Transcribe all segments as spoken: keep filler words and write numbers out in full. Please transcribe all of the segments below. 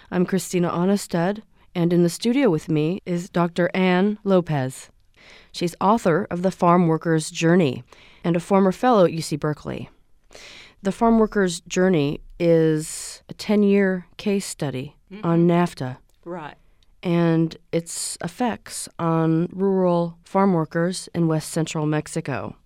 I'm Christina Onnested, and in the studio with me is Doctor Ann Lopez. She's author of The Farm Worker's Journey and a former fellow at U C Berkeley. The Farm Worker's Journey is a ten-year case study mm-hmm. on NAFTA. Right. And its effects on rural farm workers in west central Mexico.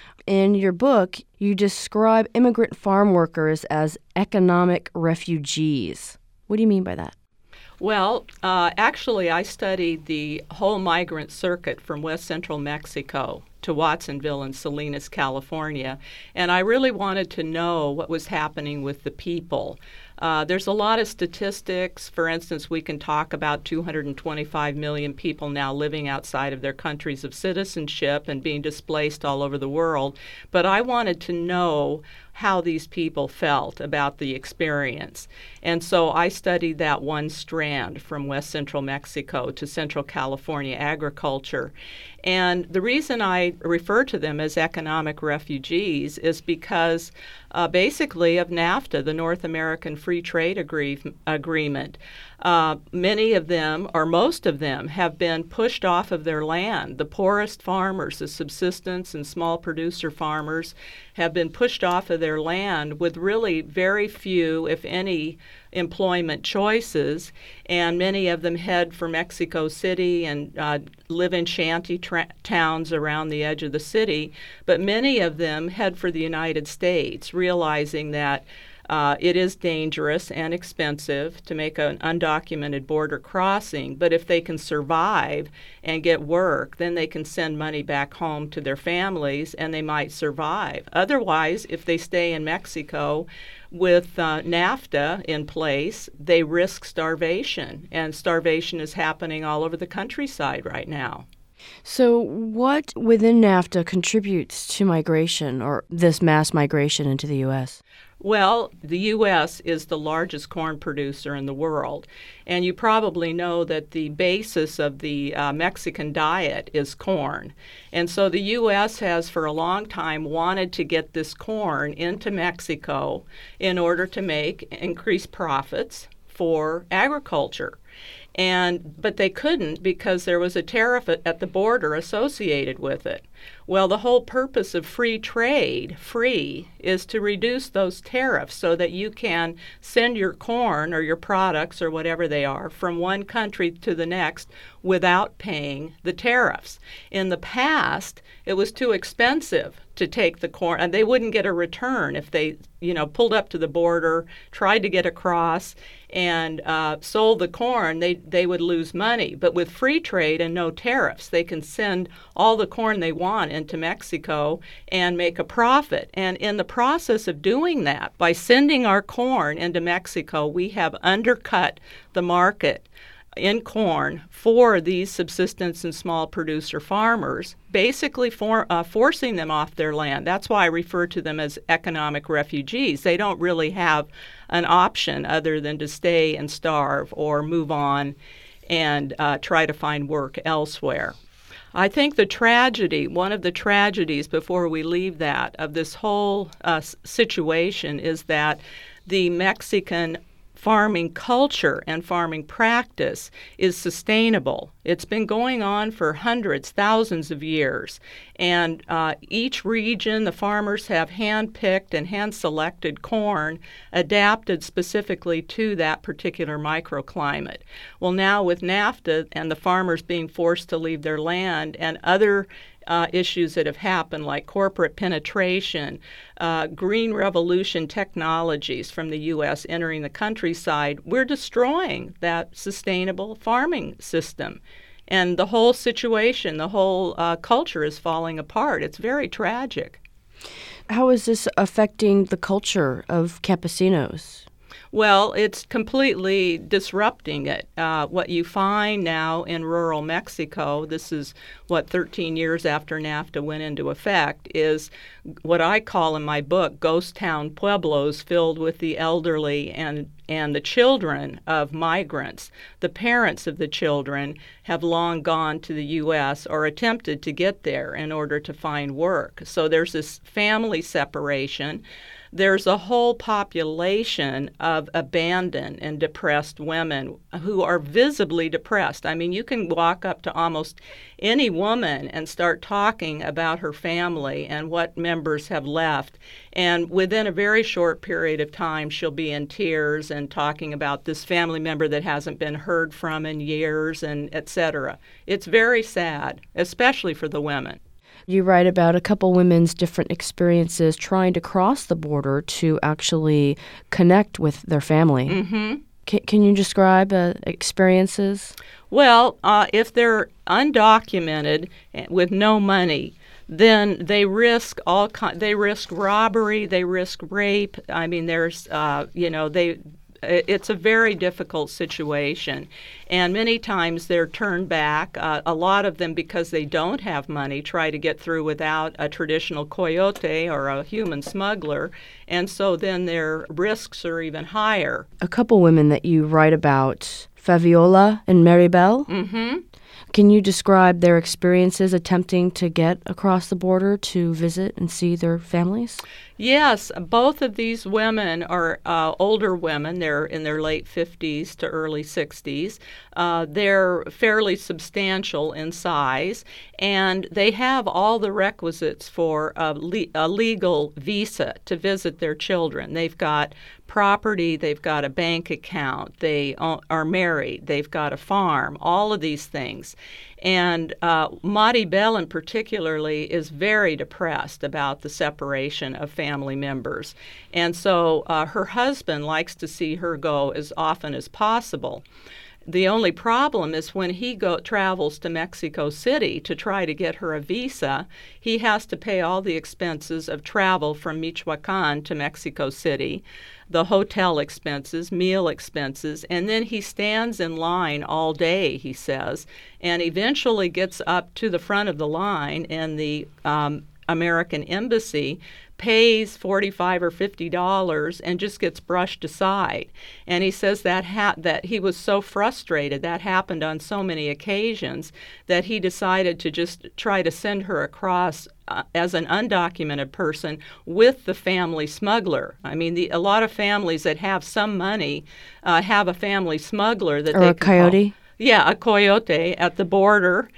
In your book, you describe immigrant farm workers as economic refugees. What do you mean by that? Well, uh, actually, I studied the whole migrant circuit from west central Mexico to Watsonville and Salinas, California, and I really wanted to know what was happening with the people. Uh, there's a lot of statistics. For instance, we can talk about two hundred twenty-five million people now living outside of their countries of citizenship and being displaced all over the world. But I wanted to know how these people felt about the experience. And so I studied that one strand from west central Mexico to central California agriculture. And the reason I refer to them as economic refugees is because uh, basically of NAFTA, the North American Free Trade agree- Agreement. Uh, many of them, or most of them, have been pushed off of their land. The poorest farmers, the subsistence and small producer farmers, have been pushed off of their land with really very few, if any, employment choices, and many of them head for Mexico City and uh, live in shanty tra- towns around the edge of the city, but many of them head for the United States, realizing that Uh, it is dangerous and expensive to make an undocumented border crossing, but if they can survive and get work, then they can send money back home to their families and they might survive. Otherwise, if they stay in Mexico with uh, NAFTA in place, they risk starvation, and starvation is happening all over the countryside right now. So what within NAFTA contributes to migration, or this mass migration into the U S? Well, the U S is the largest corn producer in the world, and you probably know that the basis of the uh, Mexican diet is corn. And so the U S has for a long time wanted to get this corn into Mexico in order to make increased profits for agriculture. And but they couldn't because there was a tariff at, at the border associated with it. Well, the whole purpose of free trade, free, is to reduce those tariffs so that you can send your corn or your products or whatever they are from one country to the next without paying the tariffs. In the past, it was too expensive to take the corn, and they wouldn't get a return if they, you know, pulled up to the border, tried to get across, and uh, sold the corn. They they would lose money. But with free trade and no tariffs, they can send all the corn they want into Mexico and make a profit. And in the process of doing that, by sending our corn into Mexico, we have undercut the market in corn for these subsistence and small producer farmers, basically for, uh, forcing them off their land. That's why I refer to them as economic refugees. They don't really have an option other than to stay and starve or move on and uh, try to find work elsewhere. I think the tragedy, one of the tragedies before we leave that, of this whole uh, situation is that the Mexican farming culture and farming practice is sustainable. It's been going on for hundreds, thousands of years. And uh, each region, the farmers have hand-picked and hand-selected corn adapted specifically to that particular microclimate. Well, now with NAFTA and the farmers being forced to leave their land and other Uh, issues that have happened, like corporate penetration, uh, green revolution technologies from the U S entering the countryside, we're destroying that sustainable farming system. And the whole situation, the whole uh, culture is falling apart. It's very tragic. How is this affecting the culture of campesinos? Well, it's completely disrupting it. Uh, what you find now in rural Mexico, this is what thirteen years after NAFTA went into effect, is what I call in my book ghost town pueblos filled with the elderly and and the children of migrants. The parents of the children have long gone to the U S or attempted to get there in order to find work. So there's this family separation. there's a whole population of abandoned and depressed women who are visibly depressed. I mean, you can walk up to almost any woman and start talking about her family and what members have left, and within a very short period of time, she'll be in tears and talking about this family member that hasn't been heard from in years, and et cetera. It's very sad, especially for the women. You write about a couple women's different experiences trying to cross the border to actually connect with their family. Mm-hmm. Can, can you describe uh, experiences? Well, uh, if they're undocumented with no money, then they risk all kind. They risk robbery. They risk rape. I mean, there's, uh, you know, they. It's a very difficult situation, and many times they're turned back. Uh, a lot of them, because they don't have money, try to get through without a traditional coyote or a human smuggler, and so then their risks are even higher. A couple women that you write about, Fabiola and Maribel. Mm-hmm. Can you describe their experiences attempting to get across the border to visit and see their families? Yes, both of these women are uh, older women. They're in their late fifties to early sixties. Uh, they're fairly substantial in size, and they have all the requisites for a, le- a legal visa to visit their children. They've got property, they've got a bank account, they are married, they've got a farm, all of these things. And uh, Maribel in particularly is very depressed about the separation of family members. And so uh, her husband likes to see her go as often as possible. The only problem is when he go, travels to Mexico City to try to get her a visa, he has to pay all the expenses of travel from Michoacan to Mexico City, the hotel expenses, meal expenses, and then he stands in line all day, he says, and eventually gets up to the front of the line, and the um, American embassy pays forty-five or fifty dollars and just gets brushed aside. And he says that ha- that he was so frustrated, that happened on so many occasions, that he decided to just try to send her across uh, as an undocumented person with the family smuggler. I mean, the, a lot of families that have some money uh, have a family smuggler that or they a can coyote. Call. Yeah, a coyote at the border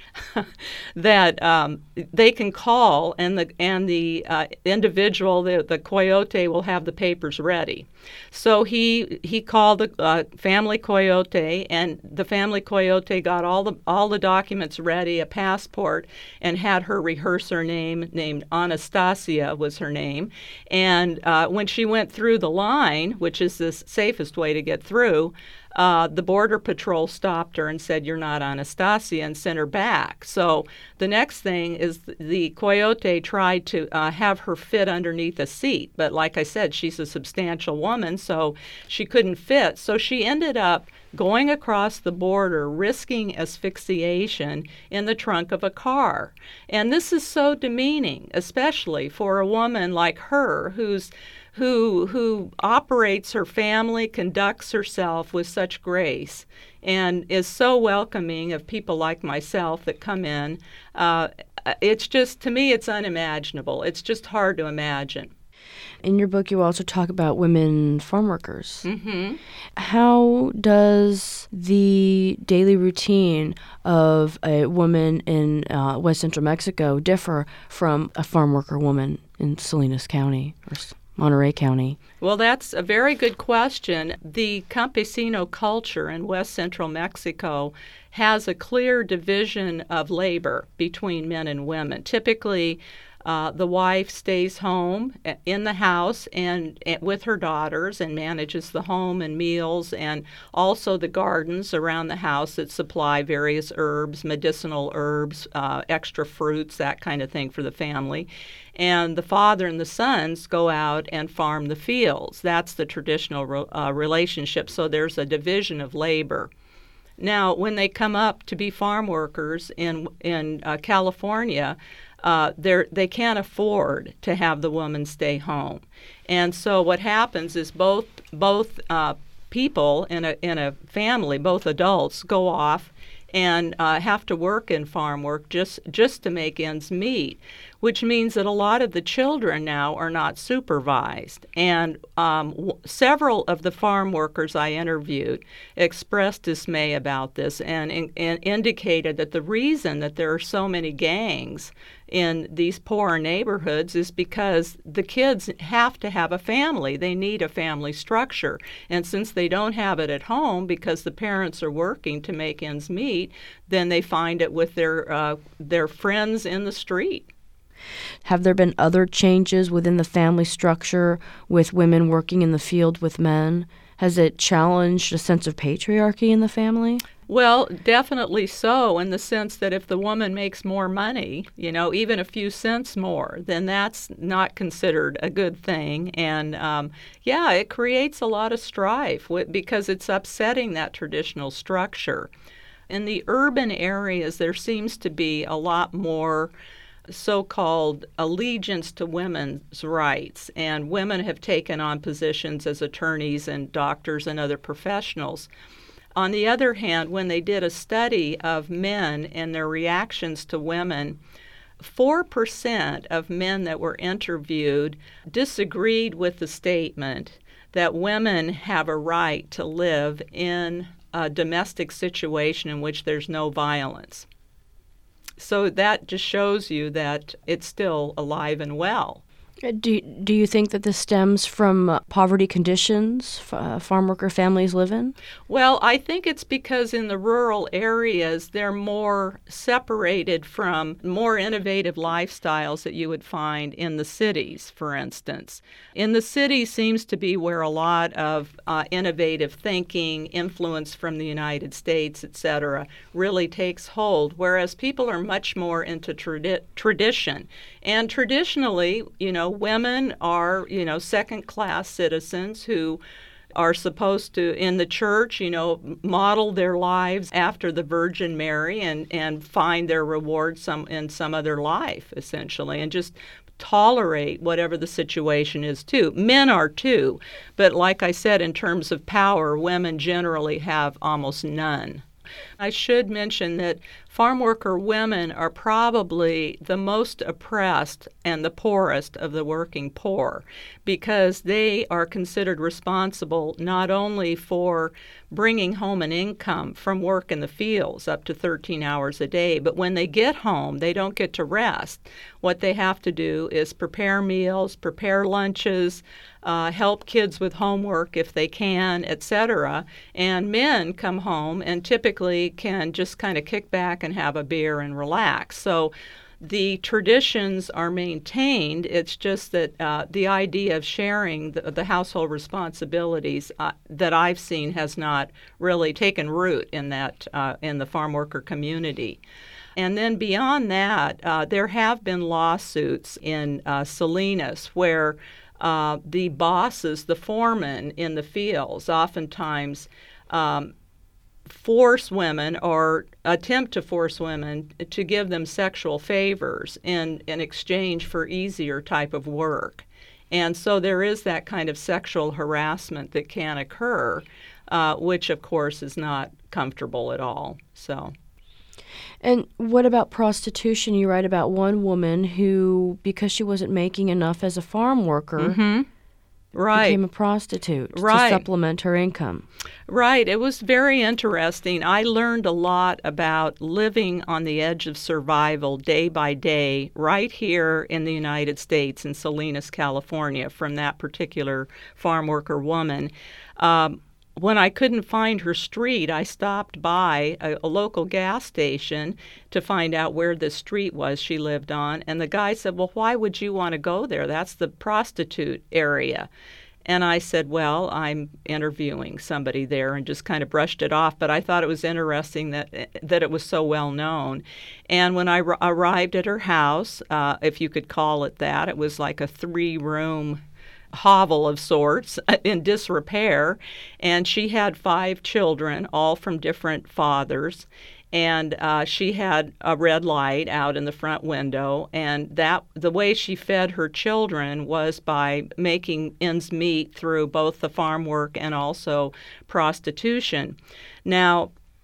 that um, they can call, and the and the uh, individual, the, the coyote, will have the papers ready. So he he called the uh, family coyote, and the family coyote got all the all the documents ready, a passport, and had her rehearse her name. Named Anastasia was her name, and uh, when she went through the line, which is the safest way to get through, Uh, the Border Patrol stopped her and said, "You're not Anastasia," and sent her back. So the next thing is the coyote tried to uh, have her fit underneath a seat. But like I said, she's a substantial woman, so she couldn't fit. So she ended up going across the border, risking asphyxiation in the trunk of a car. And this is so demeaning, especially for a woman like her who's who who operates her family, conducts herself with such grace, and is so welcoming of people like myself that come in. Uh, it's just, to me, it's unimaginable. It's just hard to imagine. In your book, you also talk about women farm workers. Mm-hmm. How does the daily routine of a woman in uh, West Central Mexico differ from a farm worker woman in Salinas County or Monterey County? Well, that's a very good question. The campesino culture in West Central Mexico has a clear division of labor between men and women. Typically, Uh, the wife stays home in the house and, and with her daughters and manages the home and meals, and also the gardens around the house that supply various herbs, medicinal herbs, uh, extra fruits, that kind of thing for the family. And the father and the sons go out and farm the fields. That's the traditional re- uh, relationship. So there's a division of labor. Now, when they come up to be farm workers in in uh, California, uh, they they can't afford to have the woman stay home, and so what happens is both both uh, people in a in a family, both adults, go off and uh, have to work in farm work just just to make ends meet. which means that a lot of the children now are not supervised. And um, w- several of the farm workers I interviewed expressed dismay about this and, in, and indicated that the reason that there are so many gangs in these poorer neighborhoods is because the kids have to have a family. They need a family structure. And since they don't have it at home because the parents are working to make ends meet, then they find it with their uh, their friends in the street. Have there been other changes within the family structure with women working in the field with men? Has it challenged a sense of patriarchy in the family? Well, definitely so, in the sense that if the woman makes more money, you know, even a few cents more, then that's not considered a good thing. And um, yeah, it creates a lot of strife because it's upsetting that traditional structure. In the urban areas, there seems to be a lot more so-called allegiance to women's rights, and women have taken on positions as attorneys and doctors and other professionals. On the other hand, when they did a study of men and their reactions to women, four percent of men that were interviewed disagreed with the statement that women have a right to live in a domestic situation in which there's no violence. So that just shows you that it's still alive and well. Do, do you think that this stems from uh, poverty conditions uh, farm worker families live in? Well, I think it's because in the rural areas, they're more separated from more innovative lifestyles that you would find in the cities, for instance. In the cities seems to be where a lot of uh, innovative thinking, influence from the United States, et cetera, really takes hold, whereas people are much more into tradi- tradition. And traditionally, you know, women are, you know, second-class citizens who are supposed to, in the church, you know, model their lives after the Virgin Mary and, and find their reward some in some other life, essentially, and just tolerate whatever the situation is, too. Men are, too. But like I said, in terms of power, women generally have almost none. I should mention that farm worker women are probably the most oppressed and the poorest of the working poor because they are considered responsible not only for bringing home an income from work in the fields up to thirteen hours a day, but when they get home, they don't get to rest. What they have to do is prepare meals, prepare lunches, uh, help kids with homework if they can, et cetera. And men come home and typically can just kind of kick back and have a beer and relax. So the traditions are maintained. It's just that uh, the idea of sharing the, the household responsibilities uh, that I've seen has not really taken root in that uh, in the farm worker community. And then beyond that, uh, there have been lawsuits in uh, Salinas where uh, the bosses, the foremen in the fields, oftentimes um, force women or attempt to force women to give them sexual favors in, in exchange for easier type of work. And so there is that kind of sexual harassment that can occur, uh, which of course is not comfortable at all. So. And what about prostitution? You write about one woman who, because she wasn't making enough as a farm worker, mm-hmm. Right. became a prostitute right. to supplement her income. Right. It was very interesting. I learned a lot about living on the edge of survival day by day right here in the United States in Salinas, California, from that particular farm worker woman. Um, When I couldn't find her street, I stopped by a, a local gas station to find out where the street was she lived on. And the guy said, well, why would you want to go there? That's the prostitute area. And I said, well, I'm interviewing somebody there, and just kind of brushed it off. But I thought it was interesting that that it was so well known. And when I r- arrived at her house, uh, if you could call it that, it was like a three-room hovel of sorts in disrepair, and she had five children, all from different fathers, and uh, she had a red light out in the front window, and that the way she fed her children was by making ends meet through both the farm work and also prostitution. Now,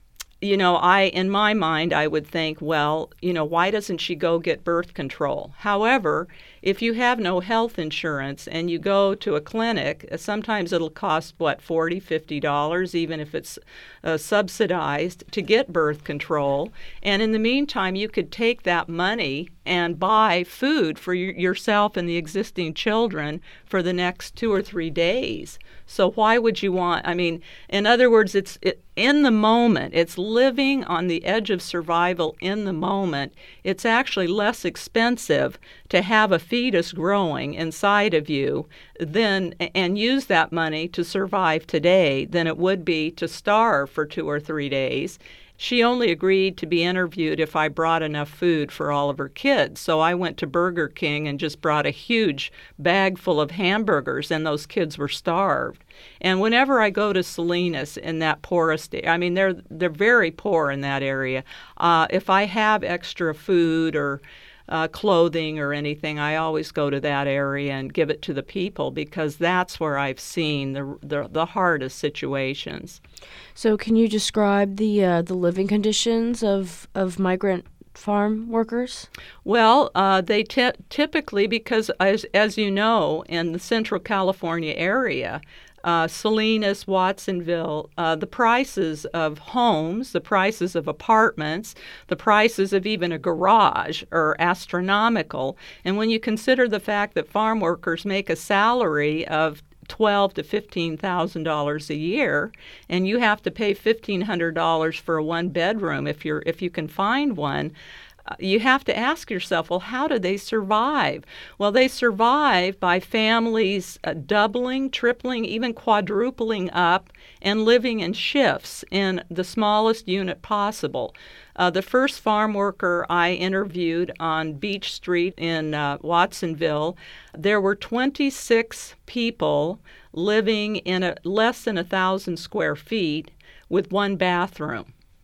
you know, I, in my mind, I would think, well, you know, why doesn't she go get birth control? However, if you have no health insurance and you go to a clinic, sometimes it'll cost, what, forty dollars, fifty dollars, even if it's uh, subsidized, to get birth control. And in the meantime, you could take that money and buy food for y- yourself and the existing children for the next two or three days. So why would you want, I mean, in other words, it's it, in the moment. It's living on the edge of survival in the moment. It's actually less expensive to have a fetus growing inside of you than, and use that money to survive today than it would be to starve for two or three days. She only agreed to be interviewed if I brought enough food for all of her kids. So I went to Burger King and just brought a huge bag full of hamburgers, and those kids were starved. And whenever I go to Salinas in that poorest, I mean, they're they're very poor in that area. Uh, if I have extra food or Uh, clothing or anything, I always go to that area and give it to the people, because that's where I've seen the the, the hardest situations. So can you describe the uh, the living conditions of, of migrant farm workers? Well, uh, they t- typically, because as, as you know, in the Central California area, Uh, Salinas, Watsonville, uh, the prices of homes, the prices of apartments, the prices of even a garage are astronomical. And when you consider the fact that farm workers make a salary of twelve to fifteen thousand dollars a year, and you have to pay fifteen hundred dollars for a one bedroom if you're if you can find one. You have to ask yourself, well, how do they survive? Well, they survive by families uh, doubling, tripling, even quadrupling up and living in shifts in the smallest unit possible. Uh, the first farm worker I interviewed on Beach Street in uh, Watsonville, there were twenty-six people living in a, less than a thousand square feet with one bathroom.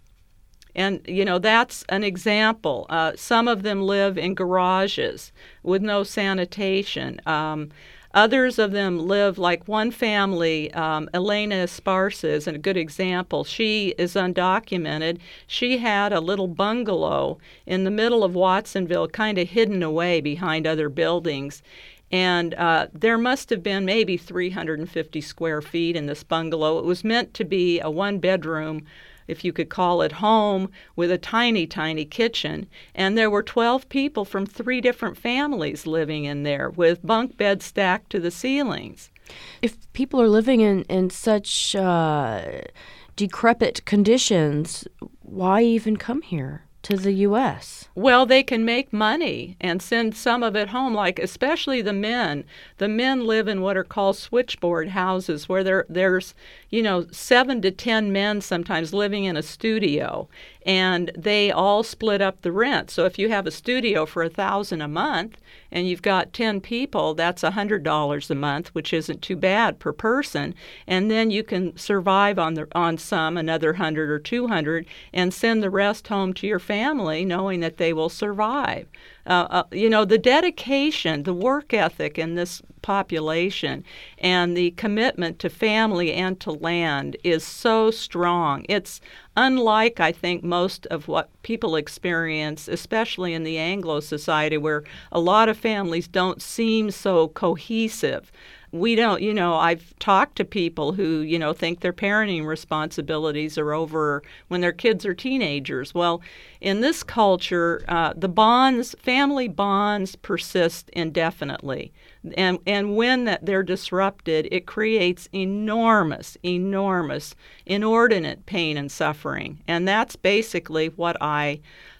And, you know, that's an example. Uh, some of them live in garages with no sanitation. Um, others of them live, like one family, um, Elena Esparza is a good example. She is undocumented. She had a little bungalow in the middle of Watsonville, kind of hidden away behind other buildings. And uh, there must have been maybe three hundred fifty square feet in this bungalow. It was meant to be a one-bedroom, if you could call it, home with a tiny, tiny kitchen. And there were twelve people from three different families living in there with bunk beds stacked to the ceilings. If people are living in, in such uh, decrepit conditions, why even come here to the U S? Well, they can make money and send some of it home, like especially the men. The men live in what are called switchboard houses, where there there's, you know, seven to ten men sometimes living in a studio, and they all split up the rent. So if you have a studio for a thousand a month and you've got ten people, that's a hundred dollars a month, which isn't too bad per person. And then you can survive on the on some another hundred or two hundred, and send the rest home to your family, knowing that they will survive. Uh, uh, you know, the dedication, the work ethic in this population, and the commitment to family and to land is so strong. It's unlike, I think, most of what people experience, especially in the Anglo society, where a lot of families don't seem so cohesive. We don't, you know, I've talked to people who, you know, think their parenting responsibilities are over when their kids are teenagers. Well, in this culture, uh, the bonds, family bonds persist indefinitely. And and when that they're disrupted, it creates enormous, enormous, inordinate pain and suffering. And that's basically what I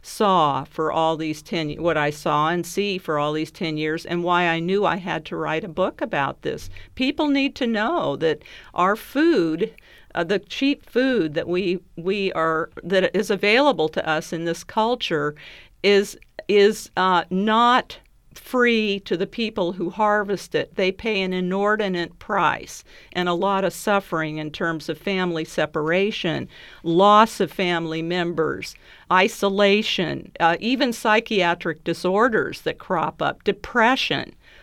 saw for all these ten, what I saw and see for all these ten years, and why I knew I had to write a book about this. People need to know that our food, uh, the cheap food that we we are that is available to us in this culture, is is uh, not free to the people who harvest it. They pay an inordinate price and a lot of suffering in terms of family separation, loss of family members, isolation, uh, even psychiatric disorders that crop up, depression.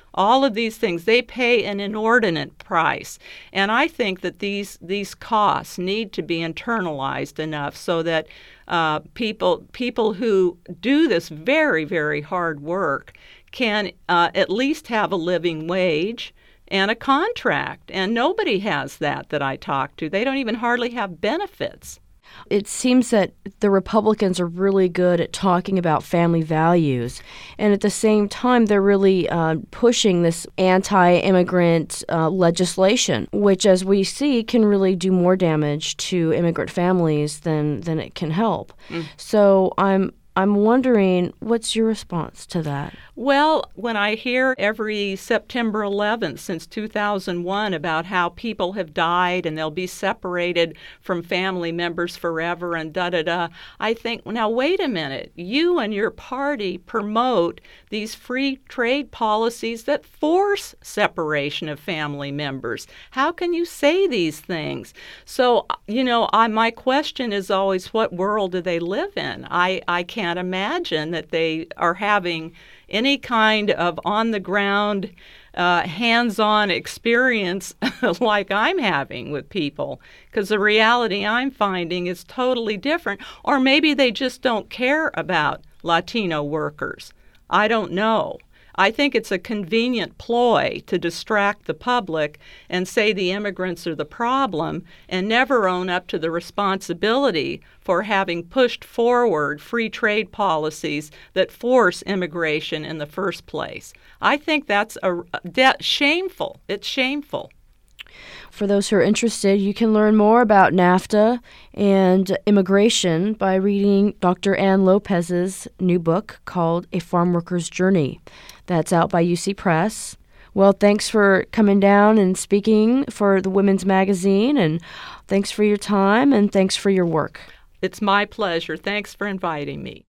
All of these things, they pay an inordinate price. And I think that these these costs need to be internalized enough so that uh, people people who do this very, very hard work can uh, at least have a living wage and a contract. And nobody has that that I talk to. They don't even hardly have benefits. It seems that the Republicans are really good at talking about family values, and at the same time, they're really uh, pushing this anti-immigrant uh, legislation, which, as we see, can really do more damage to immigrant families than, than it can help. Mm. So I'm I'm wondering, what's your response to that? Well, when I hear every September eleventh since two thousand one about how people have died and they'll be separated from family members forever and da-da-da, I think, now, wait a minute. You and your party promote these free trade policies that force separation of family members. How can you say these things? So, you know, I, my question is always, what world do they live in? I, I can't imagine that they are having any kind of on-the-ground, uh, hands-on experience like I'm having with people, because the reality I'm finding is totally different. Or maybe they just don't care about Latino workers. I don't know. I think it's a convenient ploy to distract the public and say the immigrants are the problem and never own up to the responsibility for having pushed forward free trade policies that force immigration in the first place. I think that's a, a shameful. It's shameful. For those who are interested, you can learn more about NAFTA and immigration by reading Doctor Ann Lopez's new book called A Farm Worker's Journey. That's out by U C Press. Well, thanks for coming down and speaking for the Women's Magazine, and thanks for your time, and thanks for your work. It's my pleasure. Thanks for inviting me.